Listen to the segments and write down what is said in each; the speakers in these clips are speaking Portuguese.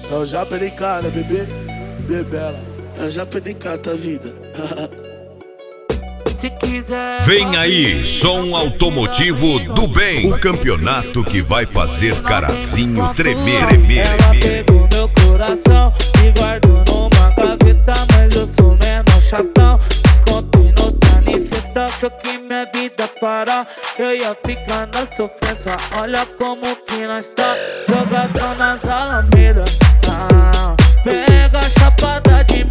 Eu já perdi cara, bebê, bebela. Eu já perdi cara, vida. Se quiser, vem aí, som automotivo do bem. O campeonato que vai fazer Carazinho tremer. Ela pegou meu coração e guardou numa gaveta, mas eu sou menor chatão. Descontei no tanifeta, achou que minha vida parar. Eu ia ficar na sofrência, olha como que nós tá. Jogadão nas alamedas, pega a chapada de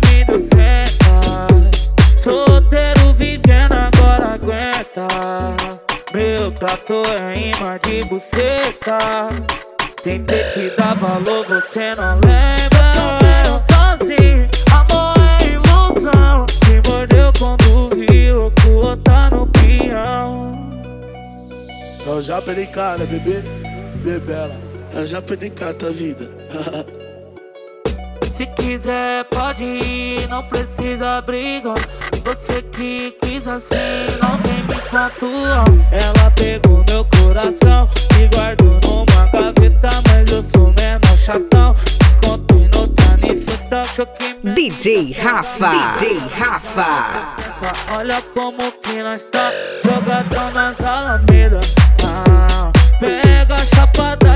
1.200. Solteiro vivendo agora aguenta. Meu prato é imã de buceta. Tentei te dar valor, você não lembra. Solteiro sozinho, amor é ilusão. Se mordeu quando viu que o outro tá no peão. Eu já perdi cara, bebê, bebela. Eu já perdi cara, vida. Se quiser pode ir, não precisa brigar. Você que quis assim, não vem me faturar. Ela pegou meu coração e guardou numa gaveta, mas eu sou menor chatão. Descontei no tanifeta, achou que DJ Rafa, DJ Rafa. Olha como que nós tá, jogadão nas alamedas. Pega a chapada